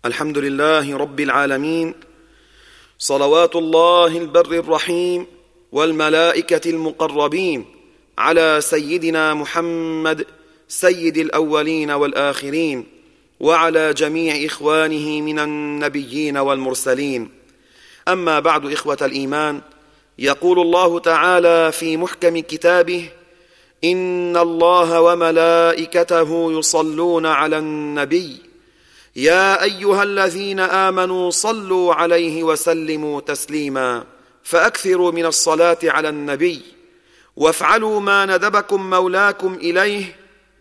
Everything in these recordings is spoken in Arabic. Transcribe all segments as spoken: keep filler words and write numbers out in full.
الحمد لله رب العالمين، صلوات الله البر الرحيم والملائكة المقربين على سيدنا محمد سيد الأولين والآخرين، وعلى جميع إخوانه من النبيين والمرسلين. أما بعد، إخوة الإيمان، يقول الله تعالى في محكم كتابه: إن الله وملائكته يصلون على النبي يا أيها الذين آمنوا صلوا عليه وسلموا تسليما. فأكثروا من الصلاة على النبي وافعلوا ما ندبكم مولاكم إليه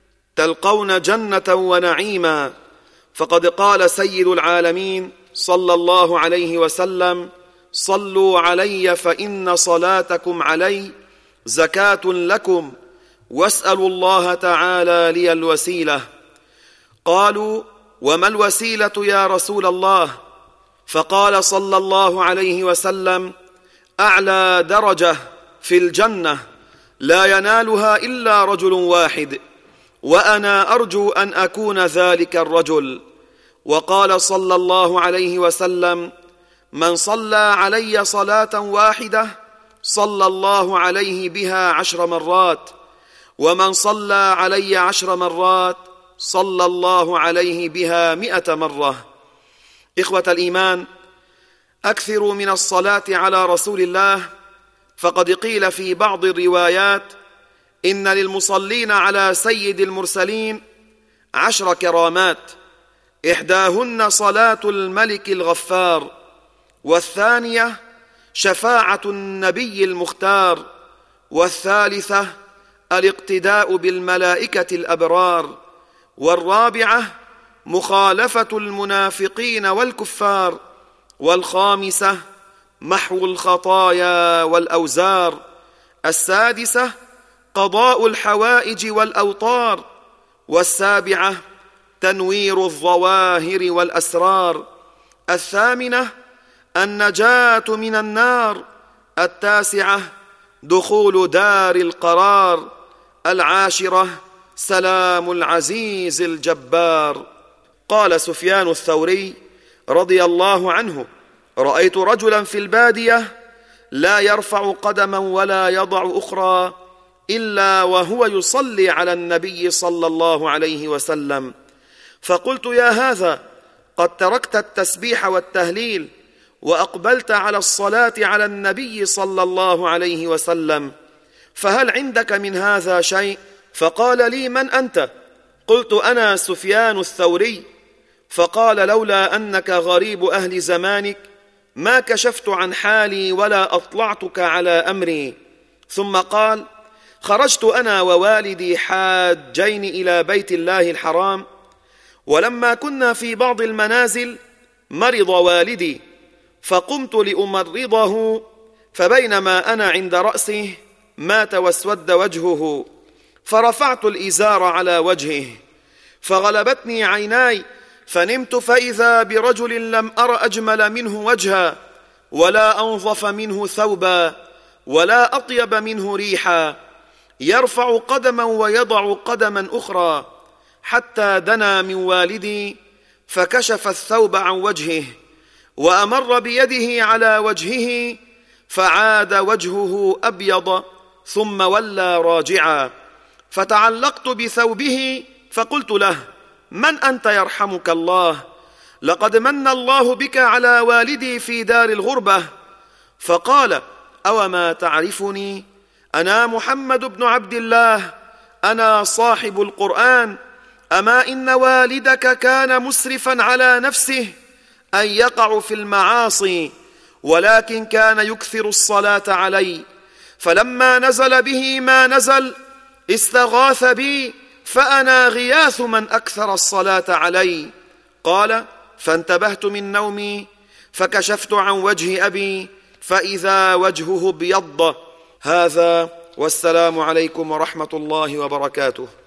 تلقون جنة ونعيما. فقد قال سيد العالمين صلى الله عليه وسلم: صلوا علي فإن صلاتكم علي زكاة لكم، واسألوا الله تعالى لي الوسيلة. قالوا: وما الوسيلة يا رسول الله؟ فقال صلى الله عليه وسلم: أعلى درجة في الجنة لا ينالها إلا رجل واحد، وأنا أرجو أن أكون ذلك الرجل. وقال صلى الله عليه وسلم: من صلى علي صلاة واحدة صلى الله عليه بها عشر مرات، ومن صلى علي عشر مرات صلى الله عليه بها مئة مرة. إخوة الإيمان، أكثروا من الصلاة على رسول الله، فقد قيل في بعض الروايات إن للمصلين على سيد المرسلين عشر كرامات، إحداهن صلاة الملك الغفار، والثانية شفاعة النبي المختار، والثالثة الاقتداء بالملائكة الأبرار، والرابعة مخالفة المنافقين والكفار، والخامسة محو الخطايا والأوزار، السادسة قضاء الحوائج والأوطار، والسابعة تنوير الظواهر والأسرار، الثامنة النجاة من النار، التاسعة دخول دار القرار، العاشرة سلام العزيز الجبار. قال سفيان الثوري رضي الله عنه: رأيت رجلا في البادية لا يرفع قدما ولا يضع أخرى إلا وهو يصلي على النبي صلى الله عليه وسلم، فقلت: يا هذا، قد تركت التسبيح والتهليل وأقبلت على الصلاة على النبي صلى الله عليه وسلم، فهل عندك من هذا شيء؟ فقال لي: من أنت؟ قلت: أنا سفيان الثوري. فقال: لولا أنك غريب أهل زمانك ما كشفت عن حالي ولا أطلعتك على أمري. ثم قال: خرجت أنا ووالدي حاجين إلى بيت الله الحرام، ولما كنا في بعض المنازل مرض والدي، فقمت لأمرضه، فبينما أنا عند رأسه مات واسود وجهه، فرفعت الإزار على وجهه، فغلبتني عيناي، فنمت فإذا برجل لم أر أجمل منه وجها، ولا أنظف منه ثوبا، ولا أطيب منه ريحا، يرفع قدما ويضع قدما أخرى، حتى دنا من والدي فكشف الثوب عن وجهه، وأمر بيده على وجهه فعاد وجهه أبيض، ثم ولى راجعا، فتعلقت بثوبه فقلت له: من أنت يرحمك الله؟ لقد من الله بك على والدي في دار الغربة. فقال: أوما تعرفني؟ أنا محمد بن عبد الله، أنا صاحب القرآن. أما إن والدك كان مسرفا على نفسه أن يقع في المعاصي، ولكن كان يكثر الصلاة علي، فلما نزل به ما نزل استغاث بي، فأنا غياث من أكثر الصلاة علي. قال: فانتبهت من نومي فكشفت عن وجه أبي فإذا وجهه ابيض. هذا، والسلام عليكم ورحمة الله وبركاته.